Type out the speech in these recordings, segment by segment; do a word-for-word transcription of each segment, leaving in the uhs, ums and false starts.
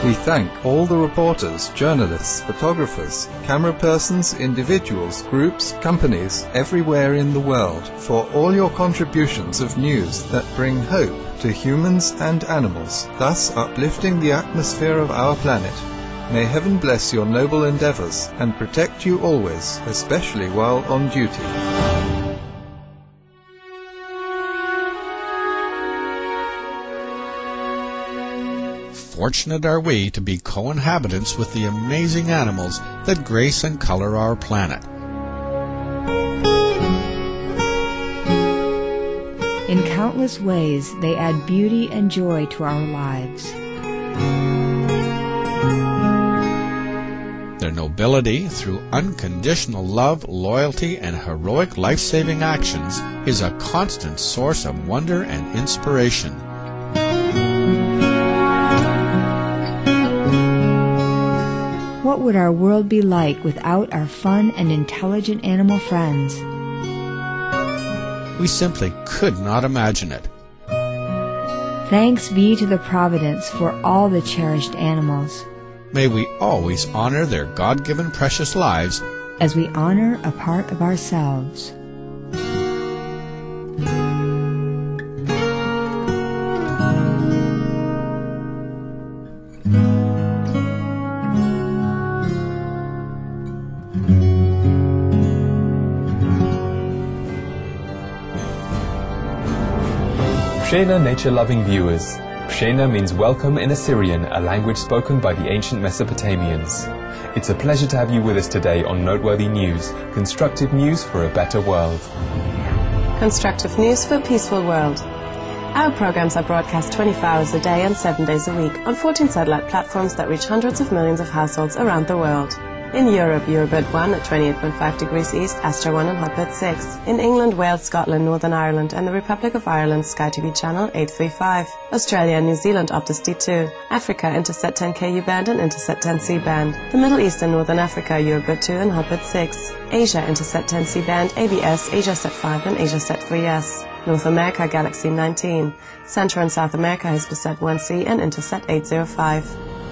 We thank all the reporters, journalists, photographers, camera persons, individuals, groups, companies, everywhere in the world, for all your contributions of news that bring hope to humans and animals, thus uplifting the atmosphere of our planet. May heaven bless your noble endeavors and protect you always, especially while on duty. Fortunate are we to be co-inhabitants with the amazing animals that grace and color our planet. In countless ways, they add beauty and joy to our lives. Their nobility, through unconditional love, loyalty, and heroic life-saving actions, is a constant source of wonder and inspiration. What would our world be like without our fun and intelligent animal friends? We simply could not imagine it. Thanks be to the Providence for all the cherished animals. May we always honor their God-given precious lives as we honor a part of ourselves. Pshena nature-loving viewers. Pshena means welcome in Assyrian, a language spoken by the ancient Mesopotamians. It's a pleasure to have you with us today on Noteworthy News, constructive news for a better world. Constructive news for a peaceful world. Our programs are broadcast twenty-four hours a day and seven days a week on fourteen satellite platforms that reach hundreds of millions of households around the world. In Europe, Eurobird one at twenty-eight point five degrees east, Astra one and Hotbird six. In England, Wales, Scotland, Northern Ireland and the Republic of Ireland, Sky T V channel eight thirty-five. Australia and New Zealand, Optus D two. Africa, Intersat ten K U band and Intersat ten C band. The Middle East and Northern Africa, Eurobird two and Hotbird six. Asia, Intersat ten C band, A B S, AsiaSat five and AsiaSat three S. North America, Galaxy nineteen. Central and South America, Hispasat one C and Intersat eight oh five.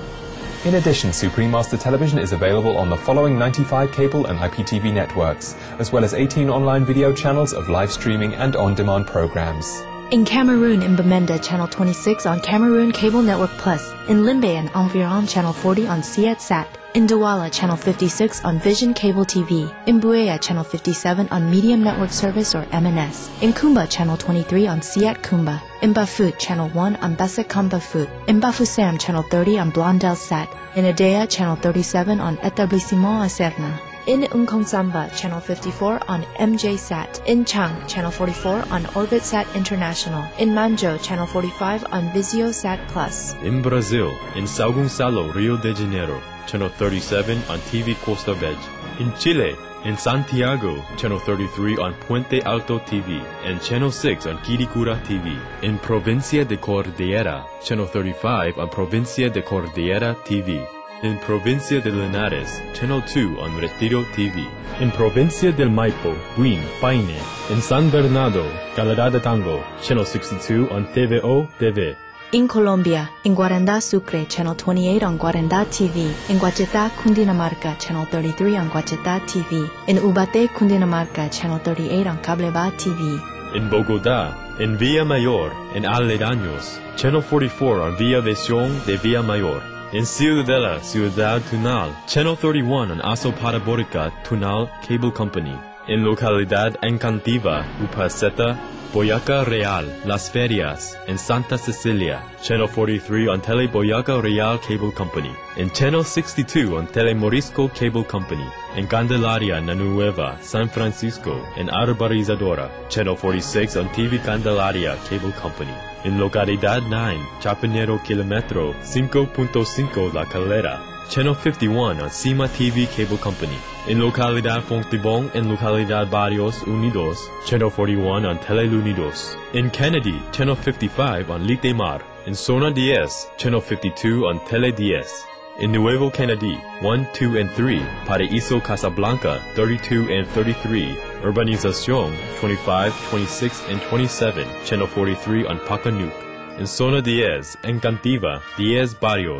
In addition, Supreme Master Television is available on the following ninety-five cable and I P T V networks, as well as eighteen online video channels of live streaming and on-demand programs. In Cameroon, in Bamenda, Channel twenty-six on Cameroon Cable Network Plus. In Limbe and Environ, Channel forty on Sietsat. In Douala, Channel fifty-six on Vision Cable T V. In Buea, Channel fifty-seven on Medium Network Service or M N S. In Kumba, Channel twenty-three on Siat Kumba. In Bafut, Channel one on Basekam Bafut. In Bafoussam, Channel thirty on Blondel Sat. In Adea, Channel thirty-seven on Etablissement Aserna. In Unkongsamba, Channel fifty-four on M J Sat. In Chang, Channel forty-four on OrbitSat International. In Manjo, Channel forty-five on VisioSat Plus. In Brazil, in São Gonçalo, Rio de Janeiro, Channel thirty-seven on T V Costa Verde. In Chile, in Santiago, Channel thirty-three on Puente Alto T V and Channel six on Quiricura T V. In Provincia de Cordillera, Channel thirty-five on Provincia de Cordillera T V. In Provincia de Linares, Channel two on Retiro T V. In Provincia del Maipo, Buin, Paine. In San Bernardo, Calera de Tango, Channel sixty-two on T V O T V. In Colombia, in Guaranda Sucre, Channel twenty-eight on Guaranda T V. In Guachetá, Cundinamarca, Channel thirty-three on Guachetá T V. In Ubaté, Cundinamarca, Channel thirty-eight on Cableba T V. In Bogotá, in Villa Mayor, in Aledaños, Channel forty-four on Villa Visión de Villa Mayor. In Ciudadela, Ciudad Tunal, Channel thirty-one on Aso Parabórica Tunal Cable Company. In Localidad Encantiva, Upaceta, Boyaca Real, Las Ferias, in Santa Cecilia, Channel forty-three on Tele Boyaca Real Cable Company. In Channel sixty-two on Tele Morisco Cable Company. In Candelaria, Nanueva, San Francisco, and Arborizadora, Channel forty-six on T V Candelaria Cable Company. In Localidad nine, Chapinero Kilometro cinco punto cinco La Calera, Channel fifty-one on Cima T V Cable Company. In Localidad Fontibón and Localidad Barrios Unidos, Channel forty-one on Telelunidos. In Kennedy, Channel fifty-five on Litemar. In Zona ten, Channel fifty-two on Tele ten. In Nuevo Kennedy, one, two, and three, Paraíso Casablanca, thirty-two and thirty-three, Urbanización, twenty-five, twenty-six, and twenty-seven, Channel forty-three on Pacanuc. In Zona ten, Encantiva, ten Barrios,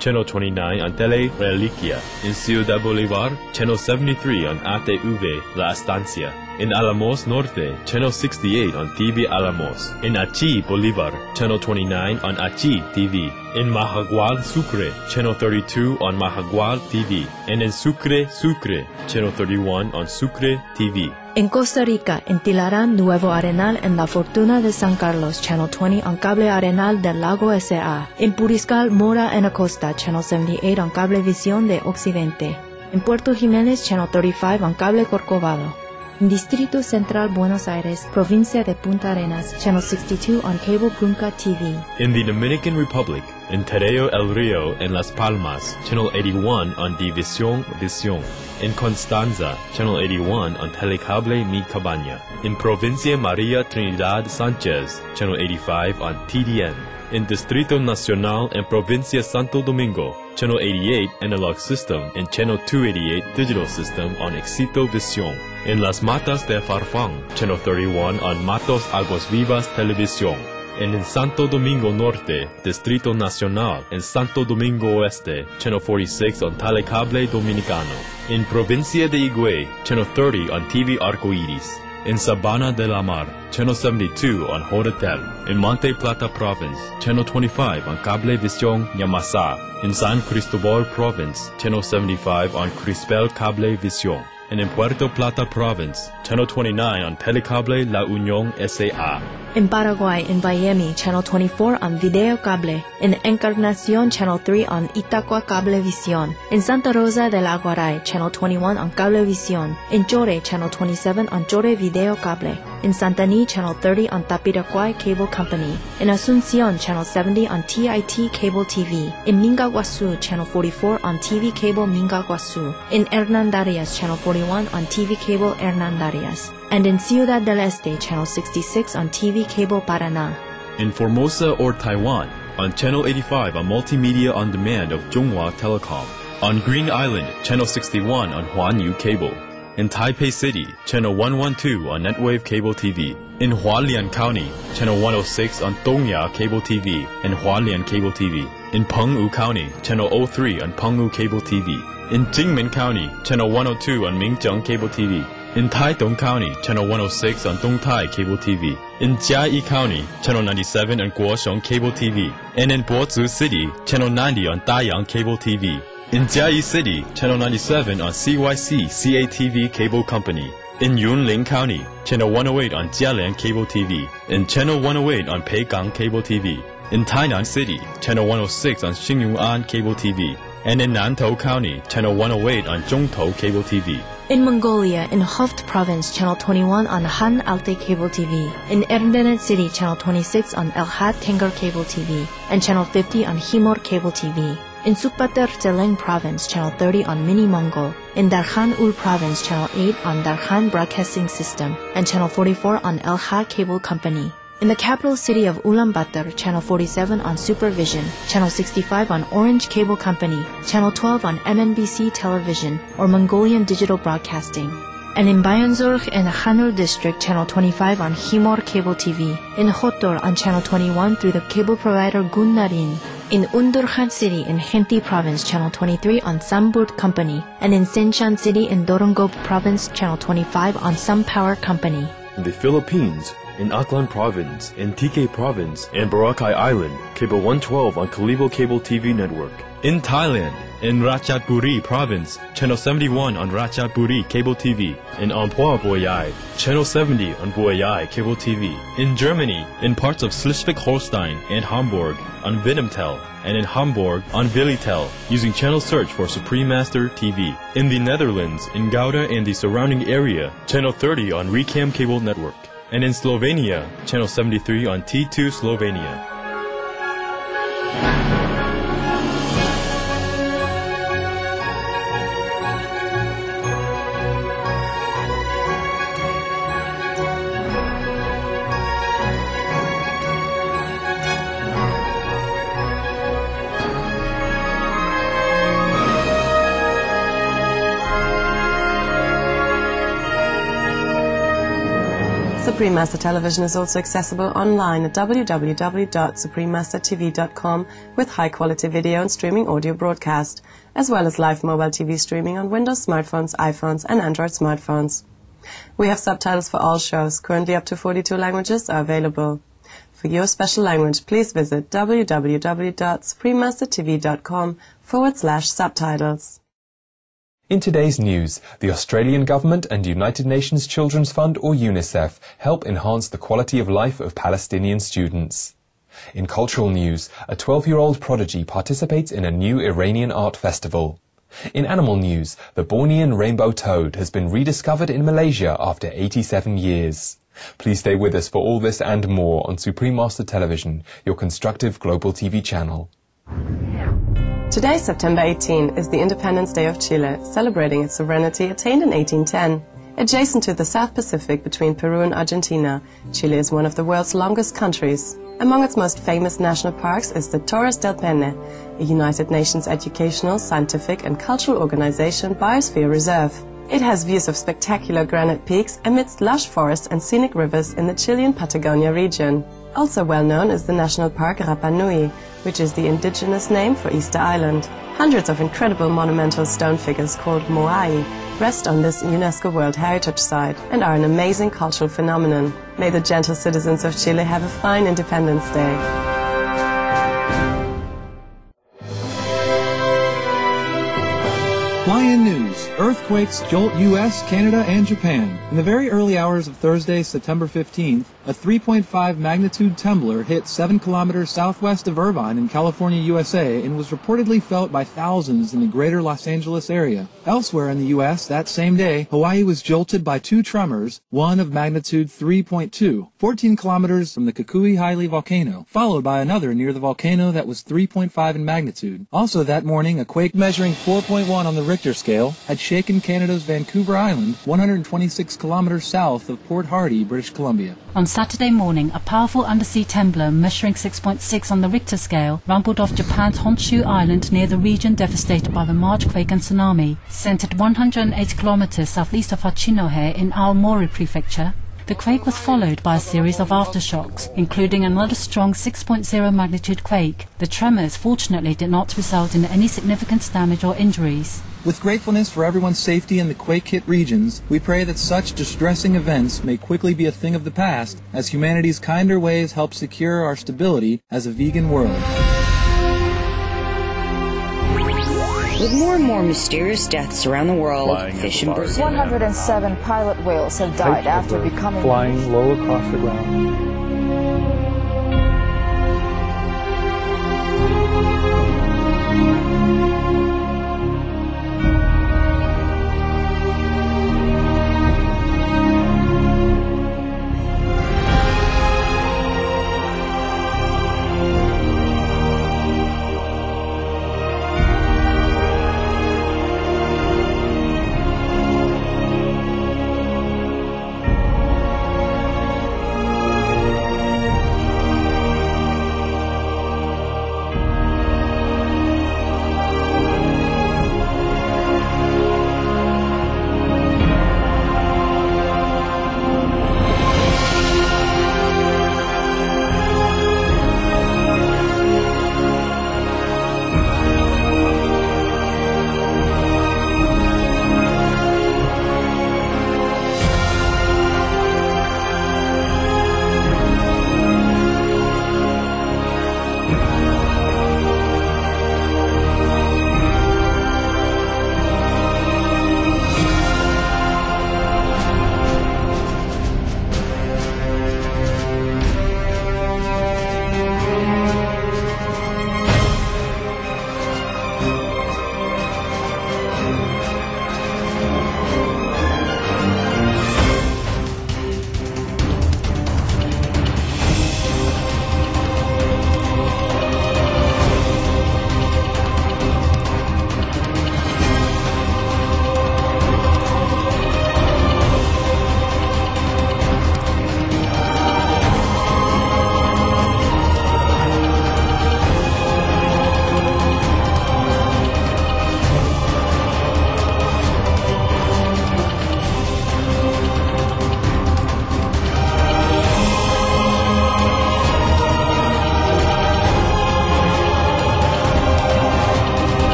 Channel twenty-nine on Tele Reliquia. In Ciudad Bolívar, Channel seventy-three on A T V La Estancia. In Alamos Norte, Channel sixty-eight on T V Alamos. In Achi, Bolívar, Channel twenty-nine on Achi T V. In Mahagual, Sucre, Channel thirty-two on Mahagual T V. And in Sucre, Sucre, Channel thirty-one on Sucre T V. In Costa Rica, en Tilarán, Nuevo Arenal, en La Fortuna de San Carlos, Channel twenty on Cable Arenal del Lago S A. In Puriscal, Mora en Acosta, Channel seventy-eight on Cablevisión de Occidente. In Puerto Jiménez, Channel thirty-five on Cable Corcovado. In Distrito Central, Buenos Aires, Provincia de Punta Arenas, Channel sixty-two on Cable Punca T V. In the Dominican Republic, in Terreo El Rio and Las Palmas, Channel eighty-one on División Visión. In Constanza, Channel eighty-one on Telecable Mi Cabaña. In Provincia María Trinidad Sánchez, Channel eighty-five on T D N. In Distrito Nacional and Provincia Santo Domingo, Channel eighty-eight Analog System and Channel two eighty-eight Digital System on Éxito Visión. In Las Matas de Farfán, Channel thirty-one on Matos Aguas Vivas Televisión. And in Santo Domingo Norte, Distrito Nacional, and Santo Domingo Oeste, Channel forty-six on Telecable Dominicano. In Provincia de Higüey, Channel thirty on T V Arcoiris. In Sabana de la Mar, Channel seventy-two on Horatel. In Monte Plata Province, Channel twenty-five on Cablevisión Yamasa. In San Cristobal Province, Channel seventy-five on Crispel Cablevisión. And in Puerto Plata Province, Channel twenty-nine on Telecable La Unión S A. In Paraguay, in Miami, Channel twenty-four on Video Cable. In Encarnación, Channel three on Itacua Cablevisión. In Santa Rosa del Aguaray, Channel twenty-one on Cablevisión. In Chore, Channel twenty-seven on Chore Video Cable. In Santaní, Channel thirty on Tapiraquay Cable Company. In Asunción, Channel seventy on T I T Cable T V. In Mingaguasu, Channel forty-four on T V Cable Mingaguasu. In Hernandarias, Channel forty-one on T V Cable Hernandarias. And in Ciudad del Este, Channel sixty-six on T V Cable Paraná. In Formosa or Taiwan, on Channel eighty-five on Multimedia On Demand of Zhonghua Telecom. On Green Island, Channel sixty-one on Huanyu Cable. In Taipei City, Channel one twelve on Netwave Cable T V. In Hualien County, Channel one oh six on Dongya Cable T V and Hualien Cable T V. In Penghu County, Channel oh three on Penghu Cable T V. In Jingmen County, Channel one oh two on Minzheng Cable T V. In Taitung County, Channel one oh six on Dongtai Cable T V. In Jiayi County, Channel ninety-seven on Guosheng Cable T V. And in Bozu City, Channel ninety on Dayang Cable T V. In Jiayi City, Channel ninety-seven on C Y C C A T V Cable Company. In Yunlin County, Channel one oh eight on Jialian Cable T V. And Channel one oh eight on Peigang Cable T V. In Tainan City, Channel one oh six on Xingyuan Cable T V. And in Nantou County, Channel one oh eight on Zhongtou Cable T V. In Mongolia, in Hoft Province, Channel twenty-one on Han Alte Cable T V. In Erdenet City, Channel twenty-six on El Had Tengar Cable T V. And Channel fifty on Himor Cable T V. In Sukbater Zeleng Province, Channel thirty on Mini Mongol. In Darkhan Ul Province, Channel eight on Darkhan Broadcasting System. And Channel forty-four on El Ha Cable Company. In the capital city of Ulaanbaatar, Channel forty-seven on Supervision, Channel sixty-five on Orange Cable Company, Channel twelve on M N B C Television, or Mongolian Digital Broadcasting. And in Bayanzorg and Hanur District, Channel twenty-five on Himor Cable T V. In Hotor on Channel twenty-one through the cable provider Gunnarin. In Undurkhan City in Khenti Province, Channel twenty-three on Samburt Company. And in Sinshan City in Dorongop Province, Channel twenty-five on Sun Power Company. In the Philippines, in Aklan Province, in T K Province, and Boracay Island, Cable one twelve on Kalibo Cable T V Network. In Thailand, in Ratchaburi Province, Channel seventy-one on Ratchaburi Cable T V. In Amphoe Boyai, Channel seventy on Boyai Cable T V. In Germany, in parts of Schleswig-Holstein and Hamburg on Vinumtel, and in Hamburg on Vilitel, using channel search for Supreme Master T V. In the Netherlands, in Gouda and the surrounding area, Channel thirty on Recam Cable Network. And in Slovenia, Channel seventy-three on T two Slovenia. Supreme Master Television is also accessible online at w w w dot supreme master t v dot com with high-quality video and streaming audio broadcast, as well as live mobile T V streaming on Windows smartphones, iPhones and Android smartphones. We have subtitles for all shows. Currently up to forty-two languages are available. For your special language, please visit w w w dot supreme master t v dot com forward slash subtitles. In today's news, the Australian Government and United Nations Children's Fund, or UNICEF, help enhance the quality of life of Palestinian students. In cultural news, a twelve-year-old prodigy participates in a new Iranian art festival. In animal news, the Bornean rainbow toad has been rediscovered in Malaysia after eighty-seven years. Please stay with us for all this and more on Supreme Master Television, your constructive global T V channel. Today, September eighteenth, is the Independence Day of Chile, celebrating its sovereignty attained in eighteen ten. Adjacent to the South Pacific between Peru and Argentina, Chile is one of the world's longest countries. Among its most famous national parks is the Torres del Paine, a United Nations educational, scientific and cultural organization biosphere reserve. It has views of spectacular granite peaks amidst lush forests and scenic rivers in the Chilean Patagonia region. Also well known is the national park Rapa Nui, which is the indigenous name for Easter Island. Hundreds of incredible monumental stone figures called moai rest on this UNESCO World Heritage Site and are an amazing cultural phenomenon. May the gentle citizens of Chile have a fine Independence Day. Fly-in news. Earthquakes jolt U S, Canada, and Japan. In the very early hours of Thursday, September fifteenth, a three point five magnitude trembler hit seven kilometers southwest of Irvine in California, U S A, and was reportedly felt by thousands in the greater Los Angeles area. Elsewhere in the U S that same day, Hawaii was jolted by two tremors, one of magnitude three point two, fourteen kilometers from the Kukui-Haile volcano, followed by another near the volcano that was three point five in magnitude. Also that morning, a quake measuring four point one on the Richter scale had shaken Canada's Vancouver Island, one hundred twenty-six kilometers south of Port Hardy, British Columbia. On Saturday morning, a powerful undersea trembler measuring six point six on the Richter scale rumbled off Japan's Honshu Island near the region devastated by the March quake and tsunami. Centered one hundred eighty kilometers southeast of Hachinohe in Aomori Prefecture, the quake was followed by a series of aftershocks, including another strong six point zero magnitude quake. The tremors fortunately did not result in any significant damage or injuries. With gratefulness for everyone's safety in the quake-hit regions, we pray that such distressing events may quickly be a thing of the past, as humanity's kinder ways help secure our stability as a vegan world. With more and more mysterious deaths around the world, fish in Brazil. one hundred seven pilot whales have died after becoming flying low across the ground.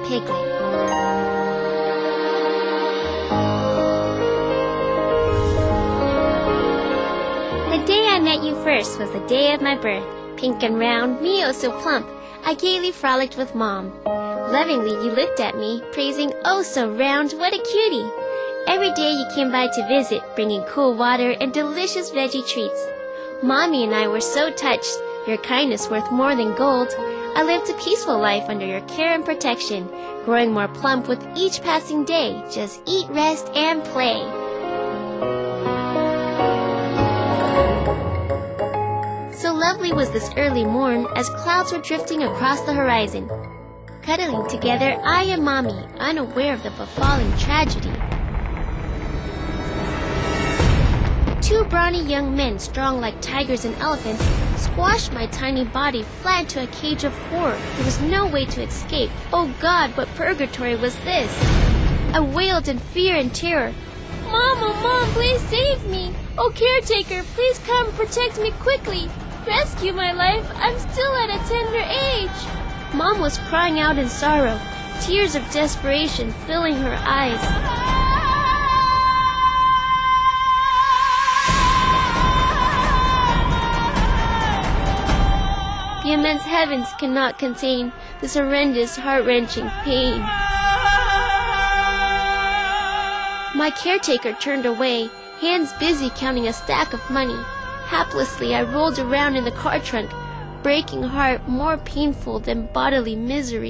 Piglet. The day I met you first was the day of my birth. Pink and round, me oh so plump, I gaily frolicked with Mom. Lovingly you looked at me, praising, oh so round, what a cutie. Every day you came by to visit, bringing cool water and delicious veggie treats. Mommy and I were so touched, your kindness worth more than gold. I lived a peaceful life under your care and protection, growing more plump with each passing day. Just eat, rest, and play. So lovely was this early morn as clouds were drifting across the horizon. Cuddling together, I and Mommy, unaware of the befalling tragedy. Two brawny young men, strong like tigers and elephants, squashed my tiny body flat into a cage of horror. There was no way to escape. Oh God, what purgatory was this? I wailed in fear and terror. Mom, oh Mom, please save me. Oh caretaker, please come protect me quickly. Rescue my life, I'm still at a tender age. Mom was crying out in sorrow, tears of desperation filling her eyes. The immense heavens cannot contain this horrendous, heart-wrenching pain. My caretaker turned away, hands busy counting a stack of money. Haplessly, I rolled around in the car trunk, breaking heart more painful than bodily misery.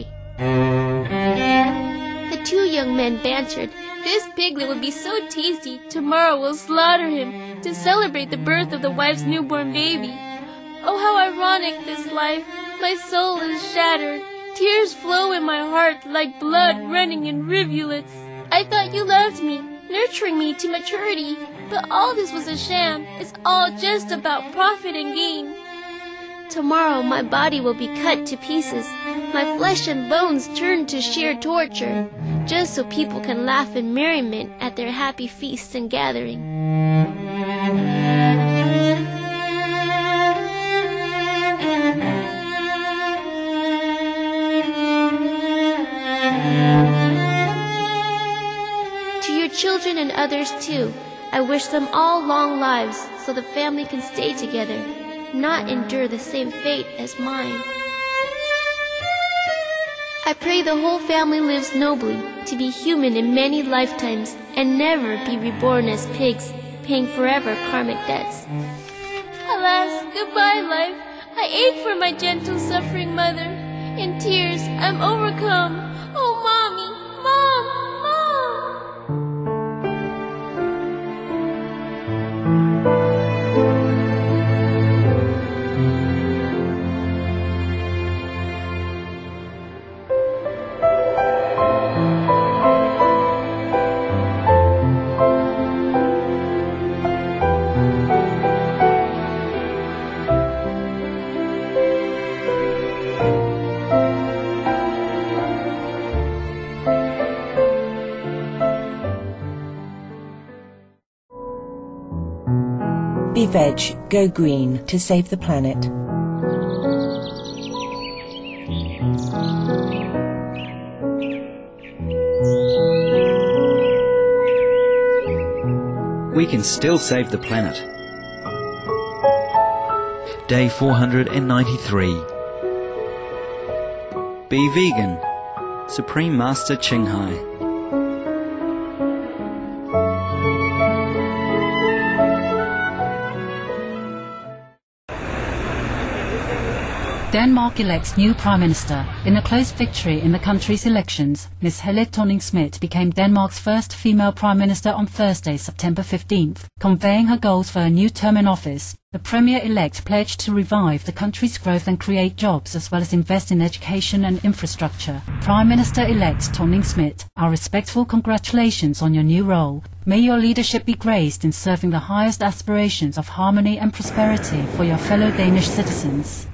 The two young men bantered. This piglet will be so tasty, tomorrow we'll slaughter him to celebrate the birth of the wife's newborn baby. Oh, how ironic this life! My soul is shattered. Tears flow in my heart like blood running in rivulets. I thought you loved me, nurturing me to maturity, but all this was a sham. It's all just about profit and gain. Tomorrow my body will be cut to pieces, my flesh and bones turned to sheer torture, just so people can laugh in merriment at their happy feasts and gathering. Children and others too, I wish them all long lives so the family can stay together, not endure the same fate as mine. I pray the whole family lives nobly, to be human in many lifetimes and never be reborn as pigs, paying forever karmic debts. Alas, goodbye life, I ache for my gentle suffering mother. In tears, I'm overcome. Oh Mommy, Mom! Be veg, go green to save the planet. We can still save the planet. Day four hundred ninety-three. Be vegan. Supreme Master Ching Hai. Denmark elects new Prime Minister. In a close victory in the country's elections, Miss Helle Thorning-Schmidt became Denmark's first female Prime Minister on Thursday, September fifteenth. Conveying her goals for a new term in office, the Premier-elect pledged to revive the country's growth and create jobs as well as invest in education and infrastructure. Prime Minister-elect Thorning-Schmidt, our respectful congratulations on your new role. May your leadership be graced in serving the highest aspirations of harmony and prosperity for your fellow Danish citizens.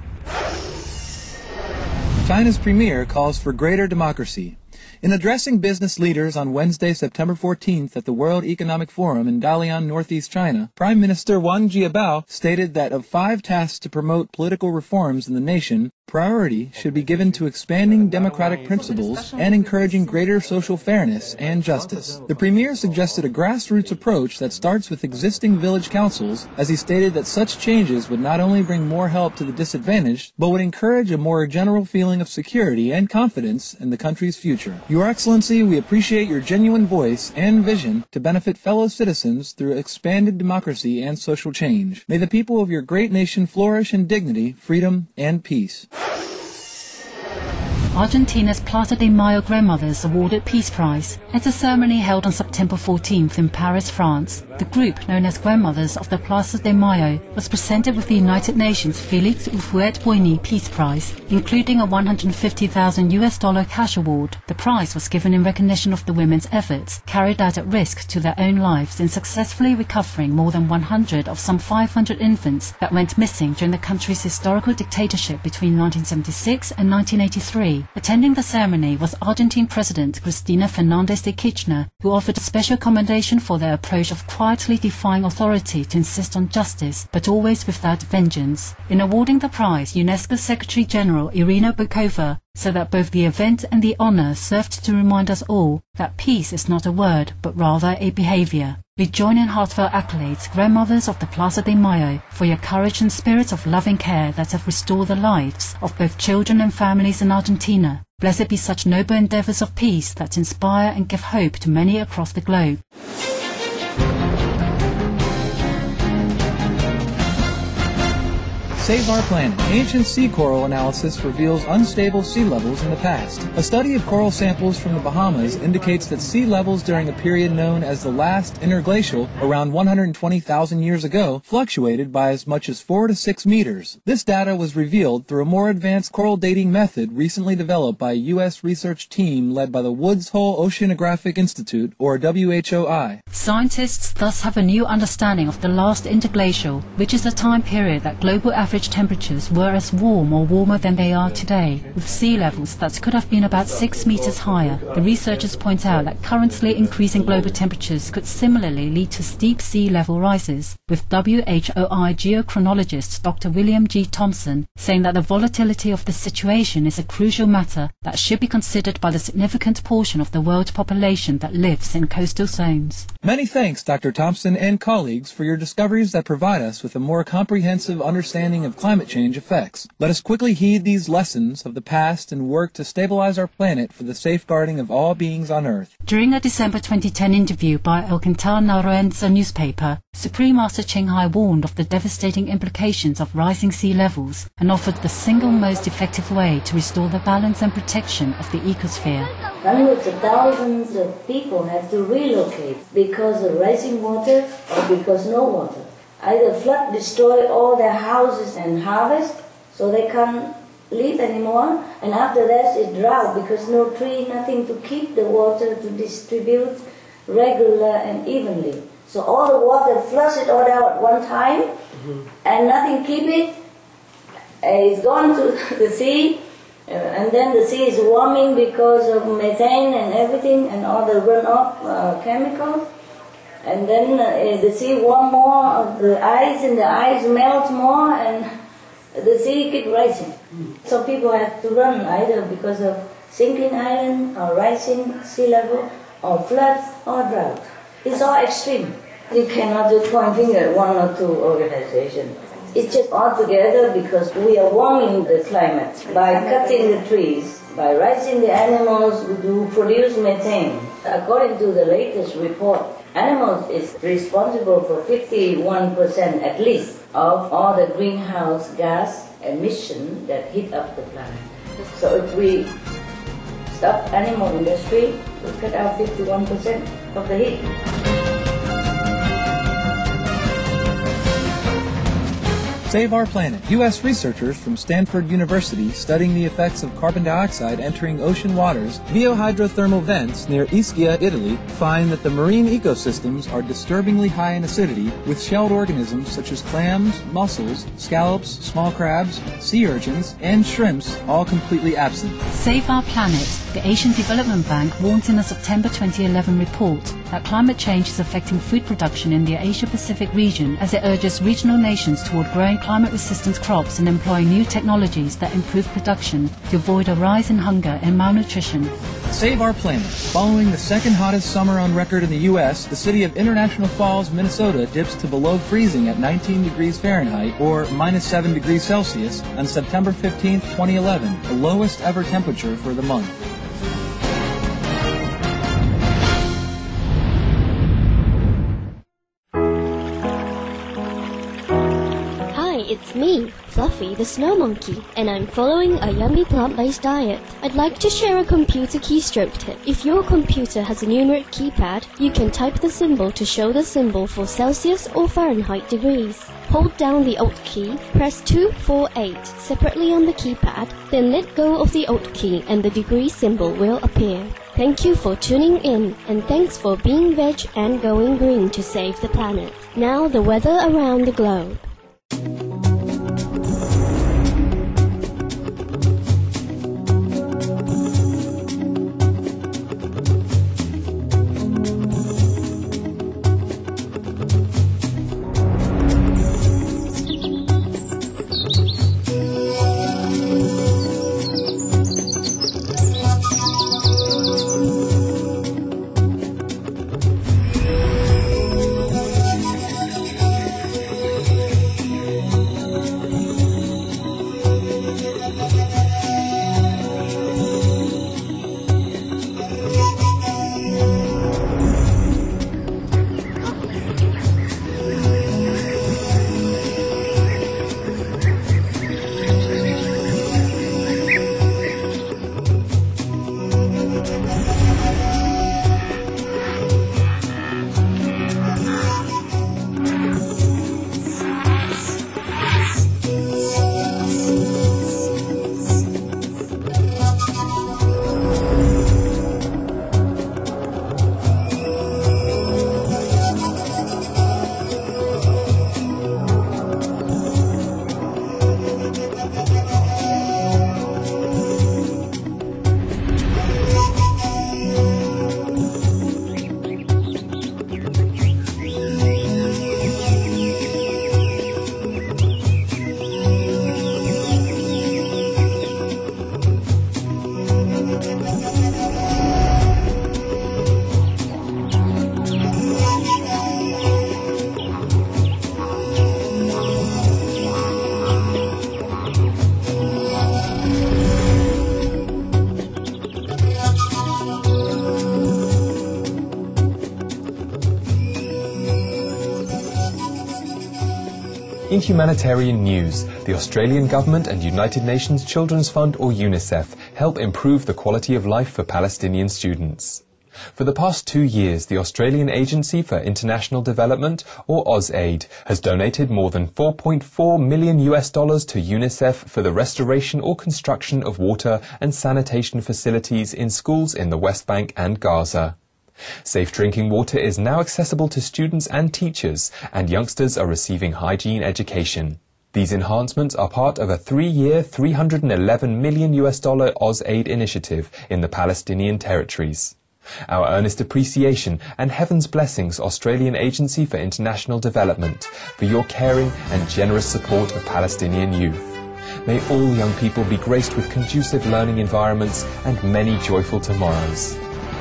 China's premier calls for greater democracy. In addressing business leaders on Wednesday, September fourteenth at the World Economic Forum in Dalian, northeast China, Prime Minister Wang Jiabao stated that of five tasks to promote political reforms in the nation, Priority should be given to expanding democratic principles and encouraging greater social fairness and justice. The Premier suggested a grassroots approach that starts with existing village councils, as he stated that such changes would not only bring more help to the disadvantaged, but would encourage a more general feeling of security and confidence in the country's future. Your Excellency, we appreciate your genuine voice and vision to benefit fellow citizens through expanded democracy and social change. May the people of your great nation flourish in dignity, freedom, and peace. Argentina's Plaza de Mayo Grandmothers awarded Peace Prize at a ceremony held on September fourteenth in Paris, France. The group, known as Grandmothers of the Plaza de Mayo, was presented with the United Nations Félix Houphouët-Boigny Peace Prize, including a one hundred fifty thousand U S dollar cash award. The prize was given in recognition of the women's efforts, carried out at risk to their own lives in successfully recovering more than one hundred of some five hundred infants that went missing during the country's historical dictatorship between nineteen seventy-six and nineteen eighty-three. Attending the ceremony was Argentine President Cristina Fernández de Kirchner, who offered a special commendation for their approach of quietly defying authority to insist on justice, but always without vengeance. In awarding the prize, UNESCO Secretary General Irina Bokova said that both the event and the honor served to remind us all that peace is not a word, but rather a behavior. We join in heartfelt accolades, Grandmothers of the Plaza de Mayo, for your courage and spirit of loving care that have restored the lives of both children and families in Argentina. Blessed be such noble endeavors of peace that inspire and give hope to many across the globe. Save Our Planet. Ancient sea coral analysis reveals unstable sea levels in the past. A study of coral samples from the Bahamas indicates that sea levels during a period known as the last interglacial, around one hundred twenty thousand years ago, fluctuated by as much as four to six meters. This data was revealed through a more advanced coral dating method recently developed by a U S research team led by the Woods Hole Oceanographic Institute, or W H O I. Scientists thus have a new understanding of the last interglacial, which is a time period that global average temperatures were as warm or warmer than they are today, with sea levels that could have been about six meters higher. The researchers point out that currently increasing global temperatures could similarly lead to steep sea level rises, with W H O I geochronologist Doctor William G. Thompson saying that the volatility of the situation is a crucial matter that should be considered by the significant portion of the world population that lives in coastal zones. Many thanks, Doctor Thompson and colleagues, for your discoveries that provide us with a more comprehensive understanding of climate change effects. Let us quickly heed these lessons of the past and work to stabilize our planet for the safeguarding of all beings on Earth. During a December twenty ten interview by El Quintal Narroense newspaper, Supreme Master Ching Hai warned of the devastating implications of rising sea levels and offered the single most effective way to restore the balance and protection of the ecosphere. Hundreds of thousands of people have to relocate because of rising water or because no water. Either flood destroy all their houses and harvest, so they can't live anymore, and after that it's drought because no tree, nothing to keep the water to distribute regular and evenly. So all the water flush it all out at one time, mm-hmm. and nothing keep it. It's gone to the sea, uh, and then the sea is warming because of methane and everything, and all the runoff uh, chemicals. And then uh, the sea warm more, the ice and the ice melt more, and the sea keep rising. Mm. So people have to run either because of sinking island, or rising sea level, or floods, or drought. It's all extreme. You cannot just point finger at one or two organizations. It's just all together because we are warming the climate by cutting the trees, by raising the animals who produce methane. According to the latest report, animals is responsible for fifty-one percent at least of all the greenhouse gas emission that heat up the planet. So if we stop animal industry, we cut out fifty-one percent of the heat. Save Our Planet. U S researchers from Stanford University studying the effects of carbon dioxide entering ocean waters via hydrothermal vents near Ischia, Italy, find that the marine ecosystems are disturbingly high in acidity, with shelled organisms such as clams, mussels, scallops, small crabs, sea urchins, and shrimps all completely absent. Save Our Planet. The Asian Development Bank warns in a September twenty eleven report that climate change is affecting food production in the Asia-Pacific region as it urges regional nations toward growing climate-resistant crops and employ new technologies that improve production to avoid a rise in hunger and malnutrition. Save our planet. Following the second hottest summer on record in the U S, the city of International Falls, Minnesota dips to below freezing at nineteen degrees Fahrenheit or minus seven degrees Celsius on September fifteenth, twenty eleven, the lowest ever temperature for the month. It's me, Fluffy the Snow Monkey, and I'm following a yummy plant-based diet. I'd like to share a computer keystroke tip. If your computer has a numeric keypad, you can type the symbol to show the symbol for Celsius or Fahrenheit degrees. Hold down the Alt key, press two four eight separately on the keypad, then let go of the Alt key and the degree symbol will appear. Thank you for tuning in, and thanks for being veg and going green to save the planet. Now the weather around the globe. In humanitarian news, the Australian Government and United Nations Children's Fund, or UNICEF, help improve the quality of life for Palestinian students. For the past two years, the Australian Agency for International Development, or AusAid, has donated more than four point four million U S dollars to UNICEF for the restoration or construction of water and sanitation facilities in schools in the West Bank and Gaza. Safe drinking water is now accessible to students and teachers, and youngsters are receiving hygiene education. These enhancements are part of a three-year, three hundred eleven million U S dollar AusAid initiative in the Palestinian territories. Our earnest appreciation and heaven's blessings, Australian Agency for International Development, for your caring and generous support of Palestinian youth. May all young people be graced with conducive learning environments and many joyful tomorrows.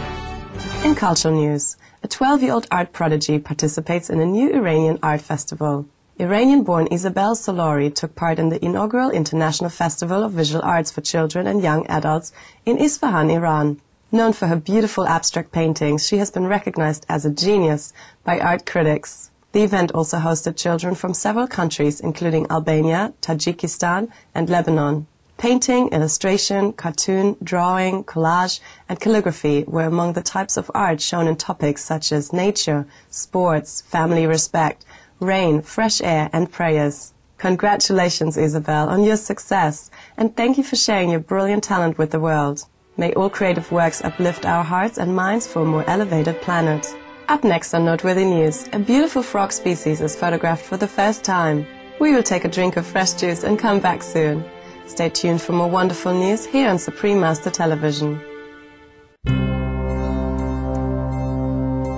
In cultural news, a twelve-year-old art prodigy participates in a new Iranian art festival. Iranian-born Isabel Solori took part in the inaugural International Festival of Visual Arts for Children and Young Adults in Isfahan, Iran. Known for her beautiful abstract paintings, she has been recognized as a genius by art critics. The event also hosted children from several countries, including Albania, Tajikistan, and Lebanon. Painting, illustration, cartoon, drawing, collage, and calligraphy were among the types of art shown in topics such as nature, sports, family respect, rain, fresh air, and prayers. Congratulations, Isabel, on your success, and thank you for sharing your brilliant talent with the world. May all creative works uplift our hearts and minds for a more elevated planet. Up next on Noteworthy News, a beautiful frog species is photographed for the first time. We will take a drink of fresh juice and come back soon. Stay tuned for more wonderful news here on Supreme Master Television.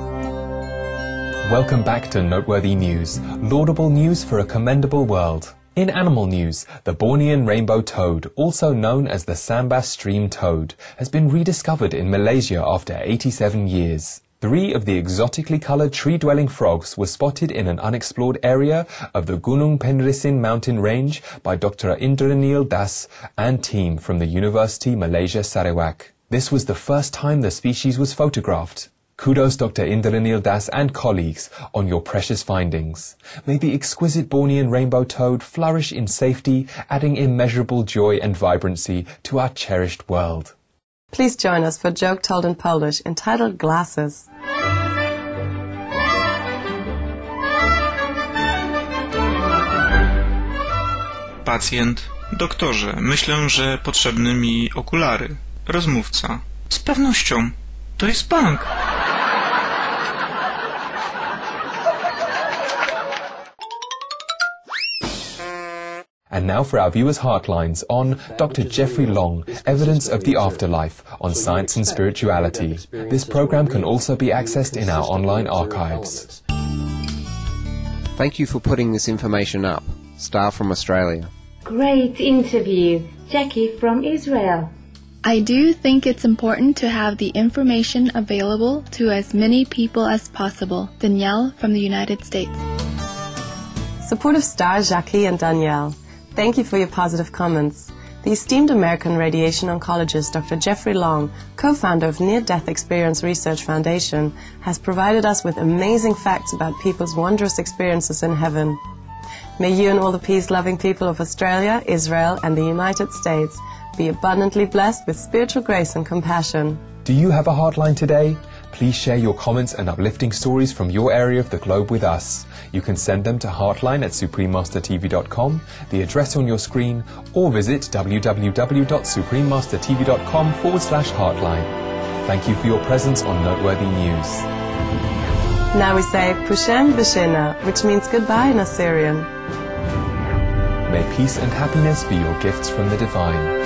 Welcome back to Noteworthy News, laudable news for a commendable world. In animal news, the Bornean rainbow toad, also known as the Sambas stream toad, has been rediscovered in Malaysia after eighty-seven years. Three of the exotically coloured tree-dwelling frogs were spotted in an unexplored area of the Gunung Penrisin mountain range by Doctor Indranil Das and team from the University Malaysia Sarawak. This was the first time the species was photographed. Kudos Doctor Indranil Das and colleagues on your precious findings. May the exquisite Bornean rainbow toad flourish in safety, adding immeasurable joy and vibrancy to our cherished world. Please join us for a joke told in Polish entitled Glasses. Pacjent. Doktorze, myślę, że potrzebne mi okulary. Rozmówca. Z pewnością. To jest bank. And now for our viewers' heartlines on Doctor Jeffrey Long, Evidence of the Afterlife on Science and Spirituality. This program can also be accessed in our online archives. Thank you for putting this information up. Star from Australia. Great interview. Jackie from Israel. I do think it's important to have the information available to as many people as possible. Danielle from the United States. Supportive star Jackie and Danielle. Thank you for your positive comments. The esteemed American radiation oncologist Doctor Jeffrey Long, co-founder of Near-Death Experience Research Foundation, has provided us with amazing facts about people's wondrous experiences in heaven. May you and all the peace-loving people of Australia, Israel, and the United States be abundantly blessed with spiritual grace and compassion. Do you have a heartline today? Please share your comments and uplifting stories from your area of the globe with us. You can send them to heartline at supreme master t v dot com, the address on your screen, or visit w w w dot supreme master t v dot com forward slash heartline. Thank you for your presence on Noteworthy News. Now we say Pushem Bishena, which means goodbye in Assyrian. May peace and happiness be your gifts from the divine.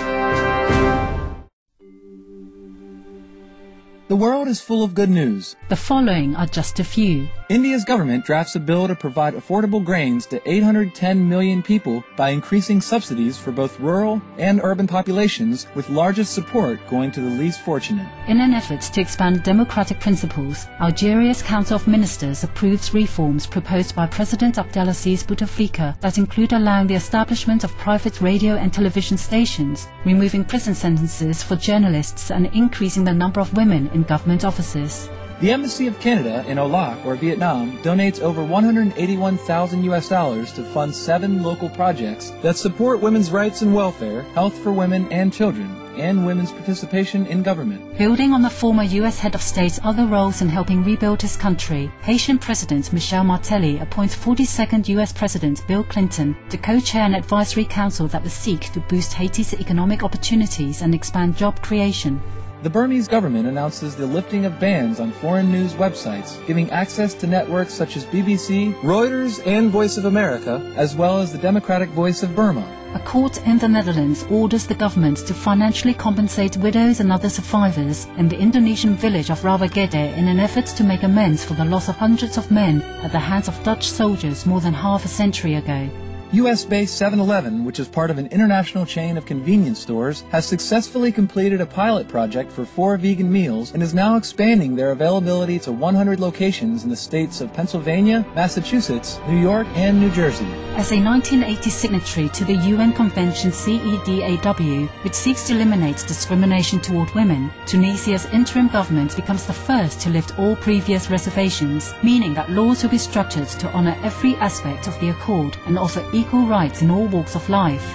The world is full of good news. The following are just a few. India's government drafts a bill to provide affordable grains to eight hundred ten million people by increasing subsidies for both rural and urban populations, with largest support going to the least fortunate. In an effort to expand democratic principles, Algeria's Council of Ministers approves reforms proposed by President Abdelaziz Bouteflika that include allowing the establishment of private radio and television stations, removing prison sentences for journalists, and increasing the number of women in government offices. The Embassy of Canada in Olac, or Vietnam, donates over one hundred eighty-one thousand U S dollars to fund seven local projects that support women's rights and welfare, health for women and children, and women's participation in government. Building on the former U S head of state's other roles in helping rebuild his country, Haitian President Michel Martelly appoints forty-second U S President Bill Clinton to co-chair an advisory council that will seek to boost Haiti's economic opportunities and expand job creation. The Burmese government announces the lifting of bans on foreign news websites, giving access to networks such as B B C, Reuters, and Voice of America, as well as the Democratic Voice of Burma. A court in the Netherlands orders the government to financially compensate widows and other survivors in the Indonesian village of Rawagede in an effort to make amends for the loss of hundreds of men at the hands of Dutch soldiers more than half a century ago. U S-based seven eleven, which is part of an international chain of convenience stores, has successfully completed a pilot project for four vegan meals and is now expanding their availability to one hundred locations in the states of Pennsylvania, Massachusetts, New York, and New Jersey. As a nineteen eighty signatory to the U N Convention C E D A W, which seeks to eliminate discrimination toward women, Tunisia's interim government becomes the first to lift all previous reservations, meaning that laws will be structured to honor every aspect of the accord and offer equal rights in all walks of life.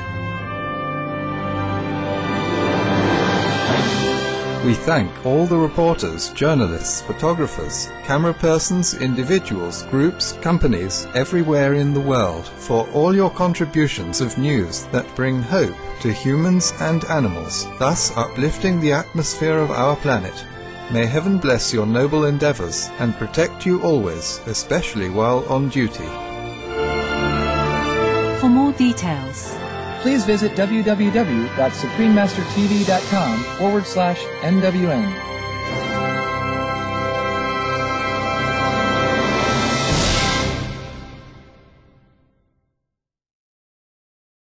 We thank all the reporters, journalists, photographers, camera persons, individuals, groups, companies, everywhere in the world for all your contributions of news that bring hope to humans and animals, thus uplifting the atmosphere of our planet. May heaven bless your noble endeavors and protect you always, especially while on duty. For more details, please visit w w w dot supreme master t v dot com forward slash N W N.